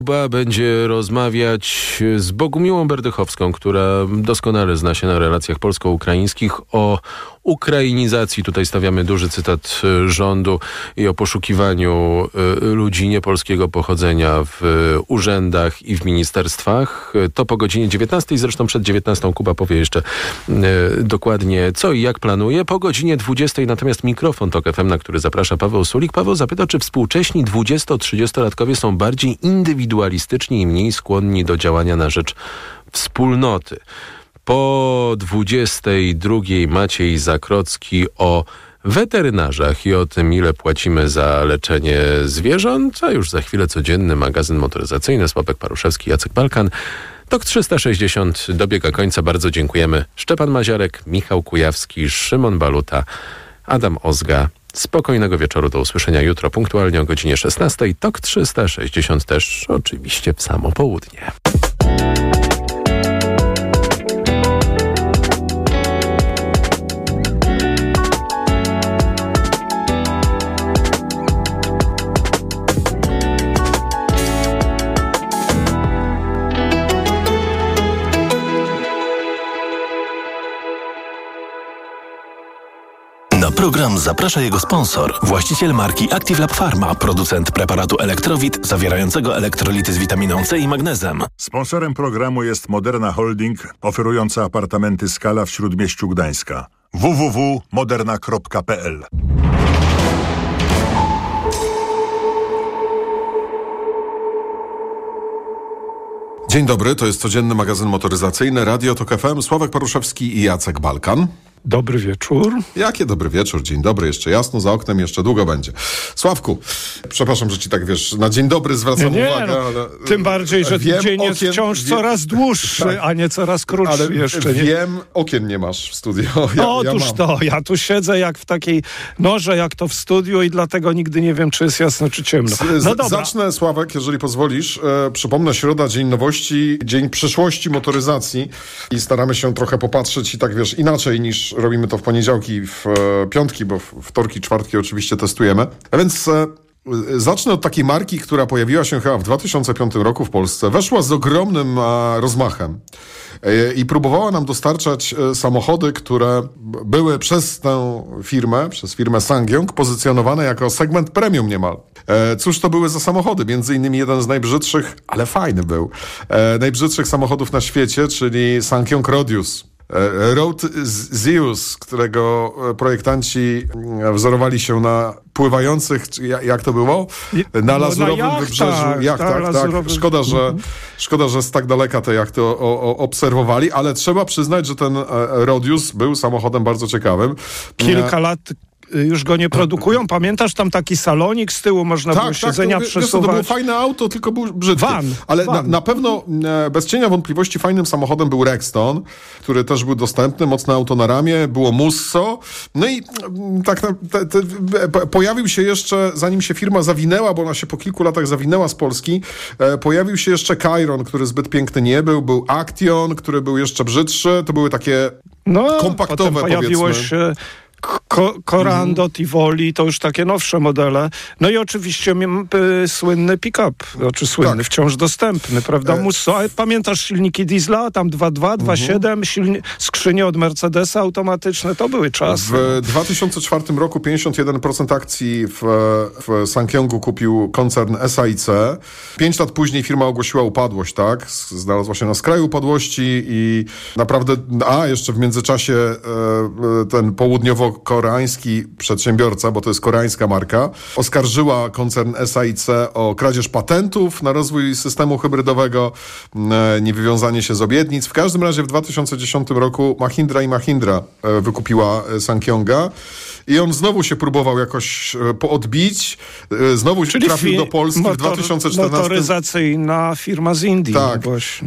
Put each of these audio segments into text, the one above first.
Kuba będzie rozmawiać z Bogumiłą Berdychowską, która doskonale zna się na relacjach polsko-ukraińskich, o ukrainizacji. Tutaj stawiamy duży cytat rządu i o poszukiwaniu ludzi niepolskiego pochodzenia w urzędach i w ministerstwach. To po godzinie 19. Zresztą przed 19 Kuba powie jeszcze dokładnie co i jak planuje. Po godzinie 20 natomiast mikrofon TOK FM, na który zaprasza Paweł Sulik. Paweł zapyta, czy współcześni 20-30-latkowie są bardziej indywidualistyczni i mniej skłonni do działania na rzecz wspólnoty. Po 22 Maciej Zakrocki o weterynarzach i o tym, ile płacimy za leczenie zwierząt, a już za chwilę codzienny magazyn motoryzacyjny. Sławek Paruszewski, Jacek Balkan. TOK 360 dobiega końca. Bardzo dziękujemy. Szczepan Maziarek, Michał Kujawski, Szymon Baluta, Adam Ozga. Spokojnego wieczoru, do usłyszenia jutro punktualnie o godzinie 16. TOK 360 też oczywiście w samo południe. Na program zaprasza jego sponsor, właściciel marki Active Lab Pharma, producent preparatu Elektrowit zawierającego elektrolity z witaminą C i magnezem. Sponsorem programu jest Moderna Holding, oferująca apartamenty Skala w Śródmieściu Gdańska. www.moderna.pl. Dzień dobry, to jest codzienny magazyn motoryzacyjny Radio TOK FM. Sławek Paruszewski i Jacek Balkan. Dobry wieczór. Jakie dobry wieczór, dzień dobry, jeszcze jasno, za oknem jeszcze długo będzie. Sławku, przepraszam, że ci tak, wiesz, na dzień dobry zwracam uwagę, ale... Tym bardziej, że dzień jest wciąż coraz dłuższy, tak, a nie coraz krótszy ale jeszcze. Wiem, okien nie masz w studio. Ja tu siedzę jak w takiej norze, jak to w studiu i dlatego nigdy nie wiem, czy jest jasno, czy ciemno. No dobra. Zacznę, Sławek, jeżeli pozwolisz. Przypomnę, środa, dzień nowości, dzień przyszłości motoryzacji i staramy się trochę popatrzeć i tak, wiesz, inaczej niż robimy to w poniedziałki, w piątki, bo wtorki, czwartki oczywiście testujemy. A więc zacznę od takiej marki, która pojawiła się chyba w 2005 roku w Polsce. Weszła z ogromnym rozmachem i próbowała nam dostarczać samochody, które były przez tę firmę, przez firmę SsangYong, pozycjonowane jako segment premium niemal. Cóż to były za samochody? Między innymi jeden z najbrzydszych, ale fajny był, najbrzydszych samochodów na świecie, czyli SsangYong Rodius. Road Zeus, którego projektanci wzorowali się na pływających, jak to było? Na lazurowym wybrzeżu jachtach. Tak. Szkoda, że z tak daleka te jachty obserwowali, ale trzeba przyznać, że ten Rodius był samochodem bardzo ciekawym. Kilka lat już go nie produkują. Pamiętasz, tam taki salonik z tyłu, można było siedzenia przesuwać. To było fajne auto, tylko był brzydki. Ale na pewno bez cienia wątpliwości fajnym samochodem był Rexton, który też był dostępny, mocne auto na ramię, było Musso. No i tak pojawił się jeszcze, zanim się firma zawinęła, bo ona się po kilku latach zawinęła z Polski, pojawił się jeszcze Chiron, który zbyt piękny nie był Action, który był jeszcze brzydszy. To były takie kompaktowe, potem pojawiło się Corando, Tivoli, to już takie nowsze modele. No i oczywiście słynny pick-up, znaczy słynny, wciąż dostępny, prawda? Musso. A pamiętasz silniki diesla? Tam 2.2, 2.7, skrzynie od Mercedesa automatyczne, to były czasy. W 2004 roku 51% akcji w SsangYongu kupił koncern SAIC. 5 lat później firma ogłosiła upadłość, tak? Znalazła się na skraju upadłości i naprawdę, jeszcze w międzyczasie ten południowo-koreański przedsiębiorca, bo to jest koreańska marka, oskarżyła koncern SAIC o kradzież patentów na rozwój systemu hybrydowego, niewywiązanie się z obietnic. W każdym razie w 2010 roku Mahindra wykupiła SsangYonga i on znowu się próbował jakoś poodbić. Znowu trafił do Polski w 2014. Motoryzacyjna firma z Indii. Tak,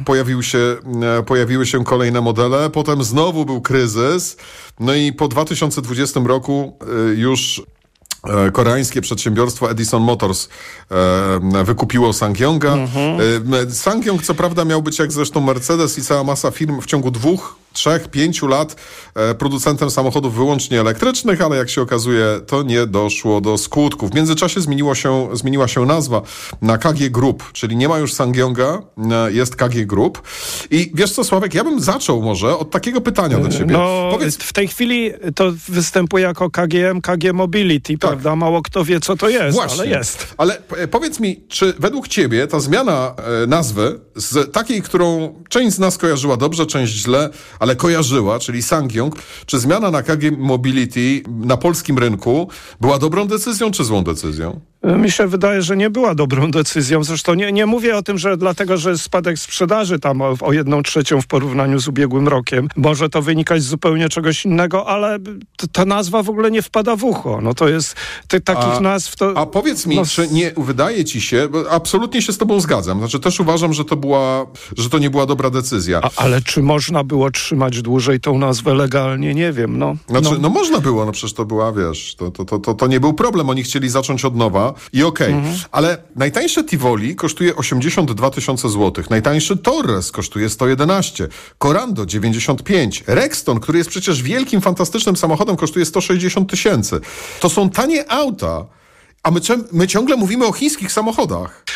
pojawiły się kolejne modele. Potem znowu był kryzys. No i po 2020 roku już koreańskie przedsiębiorstwo Edison Motors wykupiło SsangYonga. SsangYong co prawda miał być jak zresztą Mercedes i cała masa firm w ciągu 2 3-5 lat producentem samochodów wyłącznie elektrycznych, ale jak się okazuje, to nie doszło do skutków. W międzyczasie zmieniła się nazwa na KG Group, czyli nie ma już SsangYonga, jest KG Group. I wiesz co, Sławek, ja bym zaczął może od takiego pytania do ciebie. No, w tej chwili to występuje jako KGM, KG Mobility, prawda? Mało kto wie, co to jest, właśnie, ale jest. Ale powiedz mi, czy według ciebie ta zmiana nazwy z takiej, którą część z nas kojarzyła dobrze, część źle, ale kojarzyła, czyli SsangYong, czy zmiana na KG Mobility na polskim rynku była dobrą decyzją, czy złą decyzją? Mi się wydaje, że nie była dobrą decyzją. Zresztą nie mówię o tym, że dlatego, że spadek sprzedaży tam o 1/3 w porównaniu z ubiegłym rokiem. Może to wynikać z zupełnie czegoś innego, ale ta nazwa w ogóle nie wpada w ucho. No to jest takich nazw to... A powiedz mi, czy nie wydaje ci się, bo absolutnie się z tobą zgadzam, znaczy też uważam, że to nie była dobra decyzja. Ale czy można było trzymać dłużej tą nazwę legalnie? Nie wiem, No można było, przecież to była, wiesz, to nie był problem, oni chcieli zacząć od nowa i okej. Ale najtańsze Tivoli kosztuje 82 000 złotych, najtańszy Torres kosztuje 111, Corando 95, Rexton, który jest przecież wielkim, fantastycznym samochodem, kosztuje 160 000. To są tanie auta. A my ciągle mówimy o chińskich samochodach.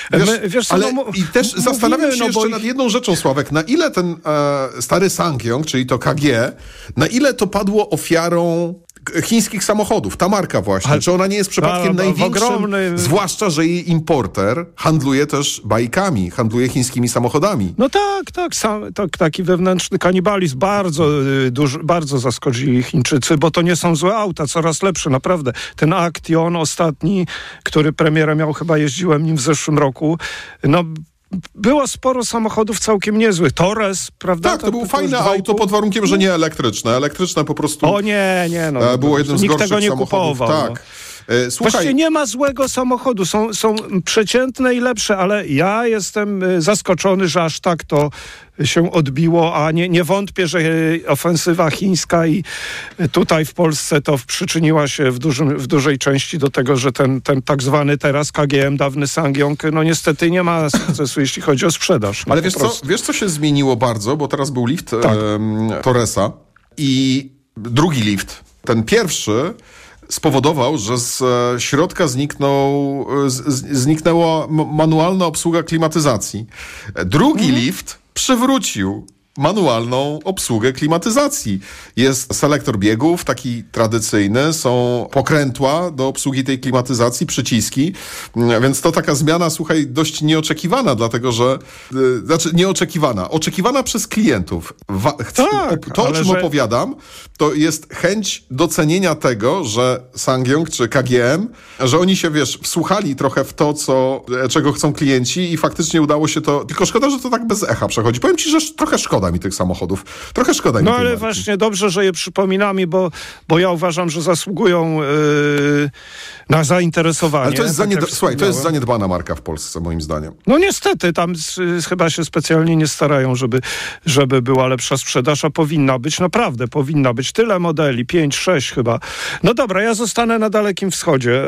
I też zastanawiam się jeszcze nad jedną rzeczą, Sławek. Na ile ten stary SsangYong, czyli to KG, na ile to padło ofiarą chińskich samochodów, ta marka właśnie. Czy ona nie jest przypadkiem największym, zwłaszcza, że jej importer handluje też bajkami, handluje chińskimi samochodami. No taki wewnętrzny kanibalizm. Bardzo zaskoczyli Chińczycy, bo to nie są złe auta, coraz lepsze, naprawdę. Ten Action ostatni, który premierę miał, chyba jeździłem nim w zeszłym roku, było sporo samochodów całkiem niezłych. Torres, prawda? Tak, to było fajne auto pod warunkiem, że nie elektryczne. Elektryczne po prostu... O nie. Było jednym z gorszych tego nie samochodów. Kupował. Tak. Słuchaj, właściwie nie ma złego samochodu. Są przeciętne i lepsze, ale ja jestem zaskoczony, że aż tak to się odbiło, a nie wątpię, że ofensywa chińska i tutaj w Polsce to przyczyniła się w dużej części do tego, że ten tak zwany teraz KGM, dawny SsangYong, niestety nie ma sukcesu, jeśli chodzi o sprzedaż. Ale wiesz co się zmieniło bardzo, bo teraz był lift Torresa i drugi lift, ten pierwszy spowodował, że z środka zniknęła manualna obsługa klimatyzacji. Drugi lift przywrócił manualną obsługę klimatyzacji. Jest selektor biegów, taki tradycyjny, są pokrętła do obsługi tej klimatyzacji, przyciski, więc to taka zmiana, słuchaj, dość nieoczekiwana, dlatego że, oczekiwana przez klientów. O czym opowiadam, to jest chęć docenienia tego, że SsangYong czy KGM, że oni się, wsłuchali trochę w to, czego chcą klienci i faktycznie udało się to, tylko szkoda, że to tak bez echa przechodzi. Powiem ci, że trochę szkoda mi tych samochodów. Trochę szkoda mi tej ale marki. właśnie dobrze, że je przypominamy, bo ja uważam, że zasługują na zainteresowanie. Ale to jest zaniedbana marka w Polsce, moim zdaniem. No niestety, tam chyba się specjalnie nie starają, żeby była lepsza sprzedaż, a powinna być, naprawdę powinna być. Tyle modeli, 5-6 chyba. No dobra, ja zostanę na Dalekim Wschodzie.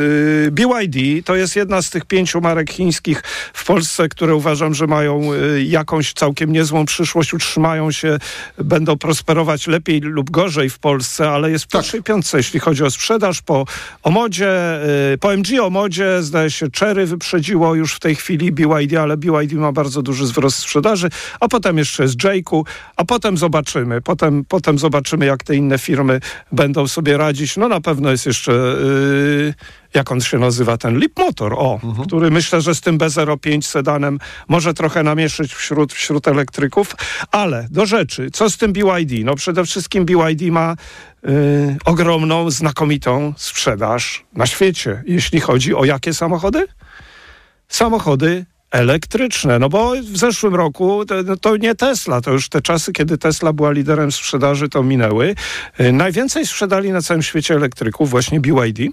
BYD to jest jedna z tych 5 marek chińskich w Polsce, które uważam, że mają jakąś całkiem niezłą przyszłość, utrzymają się, będą prosperować lepiej lub gorzej w Polsce, ale jest w pierwszej piątce, jeśli chodzi o sprzedaż. Po MG o modzie, zdaje się, Chery wyprzedziło już w tej chwili BYD, ale BYD ma bardzo duży wzrost sprzedaży, a potem jeszcze jest J-Ku, a potem zobaczymy. Potem zobaczymy, jak te inne firmy będą sobie radzić. No na pewno jest jeszcze... jak on się nazywa, ten Leapmotor, który myślę, że z tym B05 sedanem może trochę namieszyć wśród elektryków, ale do rzeczy, co z tym BYD? No przede wszystkim BYD ma ogromną, znakomitą sprzedaż na świecie, jeśli chodzi o jakie samochody? Samochody elektryczne, no bo w zeszłym roku to nie Tesla, to już te czasy, kiedy Tesla była liderem sprzedaży, to minęły. Najwięcej sprzedali na całym świecie elektryków właśnie BYD.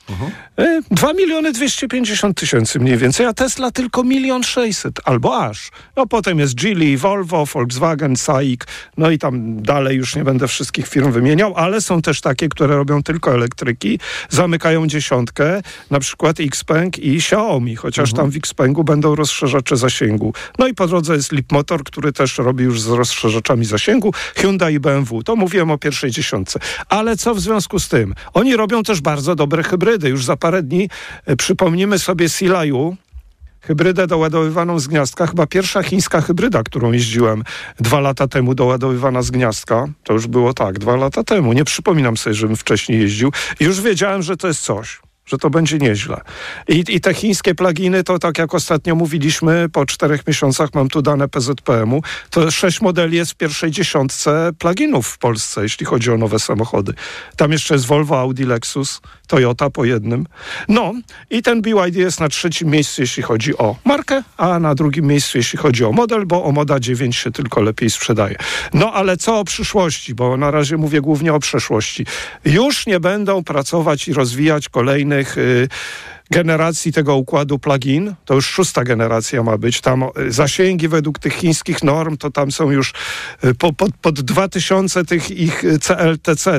2 250 000 mniej więcej, a Tesla tylko 1 600 000 albo aż. No potem jest Geely, Volvo, Volkswagen, SAIC, no i tam dalej już nie będę wszystkich firm wymieniał, ale są też takie, które robią tylko elektryki, zamykają dziesiątkę, na przykład Xpeng i Xiaomi, chociaż tam w Xpengu będą rozszerzacze zasięgu. No i po drodze jest Leapmotor, który też robi już z rozszerzaczami zasięgu, Hyundai i BMW. To mówiłem o pierwszej dziesiątce. Ale co w związku z tym? Oni robią też bardzo dobre hybrydy. Już za parę dni przypomnimy sobie Silaiu, hybrydę doładowywaną z gniazdka. Chyba pierwsza chińska hybryda, którą jeździłem 2 lata temu, doładowywana z gniazdka. To już było 2 lata temu. Nie przypominam sobie, żebym wcześniej jeździł. I już wiedziałem, że to jest coś, że to będzie nieźle. I te chińskie pluginy, to tak jak ostatnio mówiliśmy, po 4 miesiącach, mam tu dane PZPM-u, to 6 modeli jest w pierwszej dziesiątce pluginów w Polsce, jeśli chodzi o nowe samochody. Tam jeszcze jest Volvo, Audi, Lexus, Toyota po jednym. No i ten BYD jest na 3. miejscu, jeśli chodzi o markę, a na 2. miejscu, jeśli chodzi o model, bo o Moda 9 się tylko lepiej sprzedaje. No ale co o przyszłości, bo na razie mówię głównie o przeszłości. Już nie będą pracować i rozwijać kolejnych generacji tego układu plug-in. To już 6. generacja ma być. Tam zasięgi według tych chińskich norm, to tam są już pod 2000 tych ich CLTC,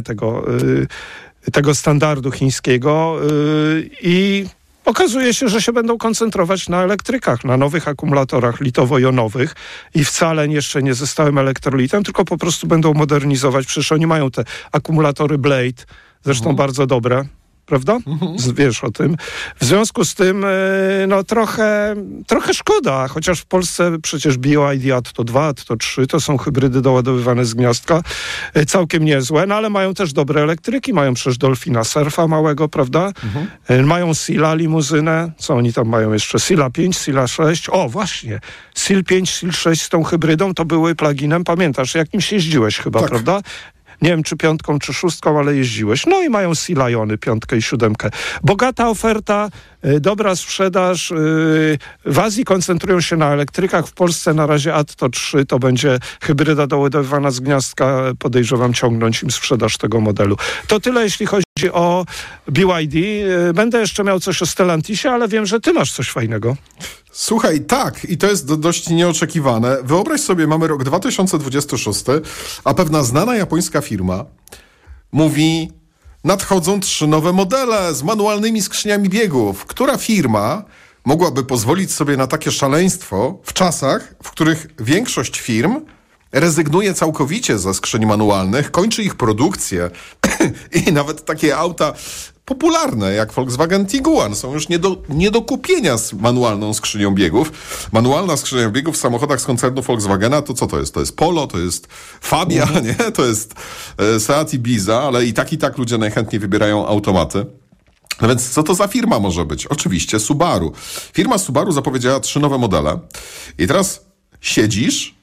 tego standardu chińskiego i okazuje się, że się będą koncentrować na elektrykach, na nowych akumulatorach litowo-jonowych i wcale jeszcze nie ze stałym elektrolitem, tylko po prostu będą modernizować. Przecież oni mają te akumulatory Blade, zresztą bardzo dobre. Prawda? Wiesz o tym. W związku z tym no trochę szkoda, chociaż w Polsce przecież BYD Atto 2, Atto 3 to są hybrydy doładowywane z gniazdka, całkiem niezłe, no ale mają też dobre elektryki, mają przecież Dolphina Surfa małego, prawda? Mają Sila limuzynę, co oni tam mają jeszcze? Sila 5, Sila 6, o właśnie, Sil 5, Sil 6 z tą hybrydą to były pluginem, pamiętasz, jakimś jeździłeś chyba, tak. Prawda? Nie wiem, czy 5 czy 6, ale jeździłeś. No i mają Silaiony 5 i 7. Bogata oferta, dobra sprzedaż. W Azji koncentrują się na elektrykach. W Polsce na razie Atto 3 to będzie hybryda doładowywana z gniazdka. Podejrzewam ciągnąć im sprzedaż tego modelu. To tyle, jeśli chodzi o BYD. Będę jeszcze miał coś o Stellantisie, ale wiem, że ty masz coś fajnego. Słuchaj, tak, i to jest dość nieoczekiwane. Wyobraź sobie, mamy rok 2026, a pewna znana japońska firma mówi, nadchodzą 3 nowe modele z manualnymi skrzyniami biegów. Która firma mogłaby pozwolić sobie na takie szaleństwo w czasach, w których większość firm rezygnuje całkowicie ze skrzyni manualnych, kończy ich produkcję i nawet takie auta popularne jak Volkswagen Tiguan są już nie do kupienia z manualną skrzynią biegów. Manualna skrzynia biegów w samochodach z koncernu Volkswagena to co to jest? To jest Polo, to jest Fabia, nie? To jest Seat Ibiza, ale i tak ludzie najchętniej wybierają automaty. No więc co to za firma może być? Oczywiście Subaru. Firma Subaru zapowiedziała 3 nowe modele i teraz siedzisz.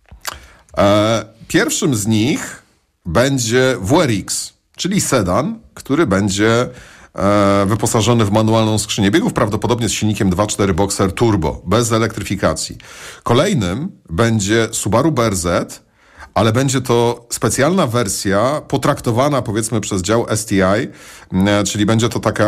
Pierwszym z nich będzie WRX, czyli sedan, który będzie wyposażony w manualną skrzynię biegów, prawdopodobnie z silnikiem 2.4 Boxer Turbo, bez elektryfikacji. Kolejnym będzie Subaru BRZ, ale będzie to specjalna wersja potraktowana, powiedzmy, przez dział STI, czyli będzie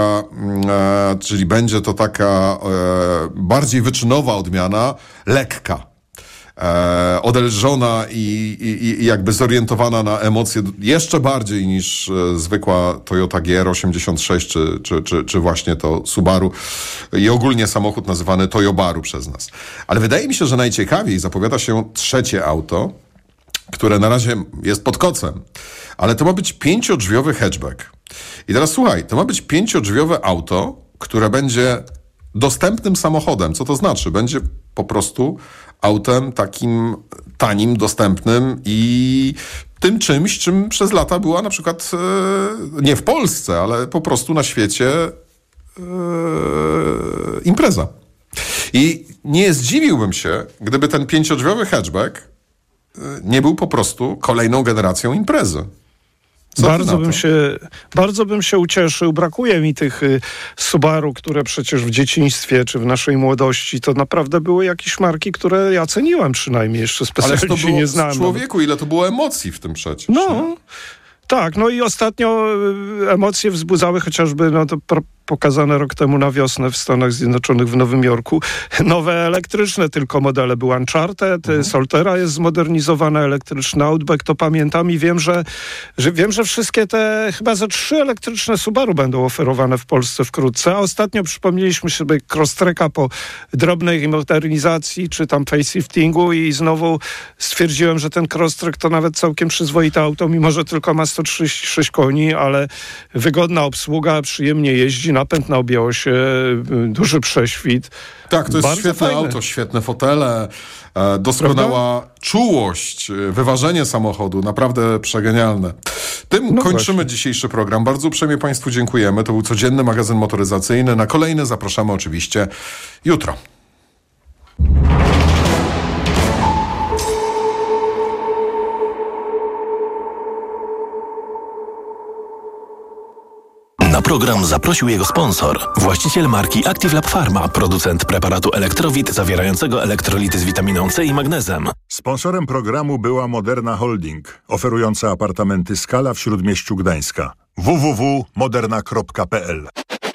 to taka bardziej wyczynowa odmiana, lekka. Odelżona i jakby zorientowana na emocje jeszcze bardziej niż zwykła Toyota GR86 czy właśnie to Subaru i ogólnie samochód nazywany Toyobaru przez nas. Ale wydaje mi się, że najciekawiej zapowiada się 3. auto, które na razie jest pod kocem, ale to ma być 5-drzwiowy hatchback. I teraz słuchaj, to ma być 5-drzwiowe auto, które będzie dostępnym samochodem. Co to znaczy? Będzie po prostu autem takim tanim, dostępnym i tym czymś, czym przez lata była na przykład nie w Polsce, ale po prostu na świecie impreza. I nie zdziwiłbym się, gdyby ten 5-drzwiowy hatchback nie był po prostu kolejną generacją imprezy. Bardzo bym się ucieszył. Brakuje mi tych Subaru, które przecież w dzieciństwie czy w naszej młodości to naprawdę były jakieś marki, które ja ceniłem przynajmniej, jeszcze specjalnie ale to było nie znałem. Człowieku, ile to było emocji w tym przecież. No, tak, no i ostatnio emocje wzbudzały chociażby pokazane rok temu na wiosnę w Stanach Zjednoczonych w Nowym Jorku. Nowe elektryczne tylko modele. Był Uncharted, Solterra jest zmodernizowana, elektryczny Outback, to pamiętam i wiem, że wszystkie te chyba ze 3 elektryczne Subaru będą oferowane w Polsce wkrótce. A ostatnio przypomnieliśmy sobie Crosstreka po drobnej modernizacji czy tam faceliftingu i znowu stwierdziłem, że ten Crosstrek to nawet całkiem przyzwoite auto, mimo że tylko ma 136 koni, ale wygodna obsługa, przyjemnie jeździ, napęd na objęłosie, duży prześwit. Tak, to jest bardzo świetne fajne auto, świetne fotele, doskonała czułość, wyważenie samochodu, naprawdę przegenialne. Tym kończymy dzisiejszy program. Bardzo uprzejmie Państwu dziękujemy. To był codzienny magazyn motoryzacyjny. Na kolejny zapraszamy oczywiście jutro. Na program zaprosił jego sponsor, właściciel marki Active Lab Pharma, producent preparatu Elektrowit zawierającego elektrolity z witaminą C i magnezem. Sponsorem programu była Moderna Holding, oferująca apartamenty Skala w Śródmieściu Gdańska. www.moderna.pl.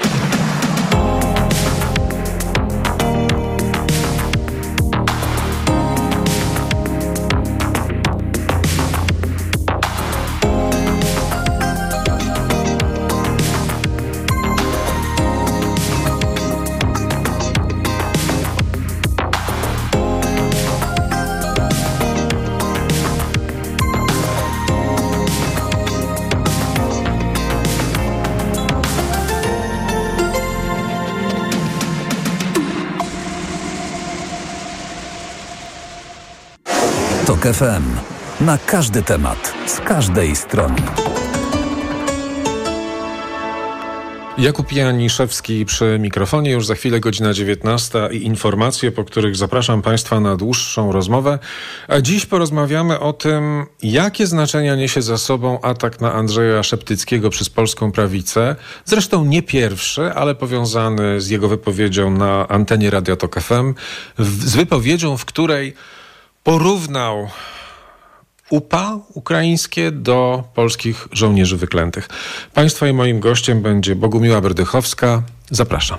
TOK FM. Na każdy temat, z każdej strony. Jakub Janiszewski przy mikrofonie. Już za chwilę godzina 19 i informacje, po których zapraszam Państwa na dłuższą rozmowę. A dziś porozmawiamy o tym, jakie znaczenia niesie za sobą atak na Andrzeja Szeptyckiego przez polską prawicę. Zresztą nie pierwszy, ale powiązany z jego wypowiedzią na antenie Radia TOK FM. Z wypowiedzią, w której porównał UPA ukraińskie do polskich żołnierzy wyklętych. Państwa i moim gościem będzie Bogumiła Berdychowska. Zapraszam.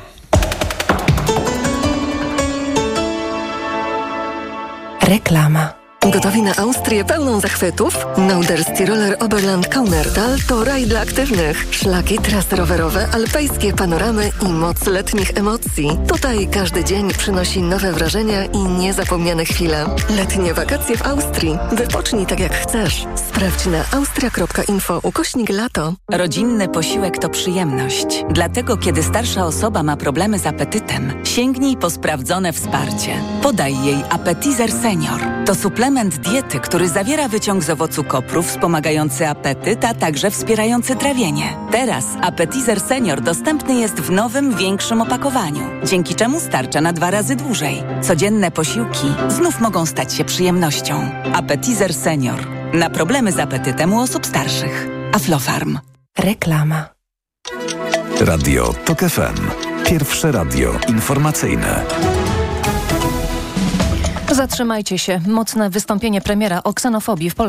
Reklama. Gotowi na Austrię pełną zachwytów? Norderstiroler Oberland Kaunertal to raj dla aktywnych. Szlaki, trasy rowerowe, alpejskie panoramy i moc letnich emocji. Tutaj każdy dzień przynosi nowe wrażenia i niezapomniane chwile. Letnie wakacje w Austrii. Wypocznij tak jak chcesz. Sprawdź na austria.info/lato. Rodzinny posiłek to przyjemność. Dlatego, kiedy starsza osoba ma problemy z apetytem, sięgnij po sprawdzone wsparcie. Podaj jej Appetizer Senior. To suplement diety, który zawiera wyciąg z owocu kopru wspomagający apetyt, a także wspierający trawienie. Teraz Appetizer Senior dostępny jest w nowym, większym opakowaniu, dzięki czemu starcza na 2 razy dłużej. Codzienne posiłki znów mogą stać się przyjemnością. Appetizer Senior. Na problemy z apetytem u osób starszych. Aflofarm. Reklama. Radio TOK FM. Pierwsze radio informacyjne. Zatrzymajcie się. Mocne wystąpienie premiera o ksenofobii w Polsce.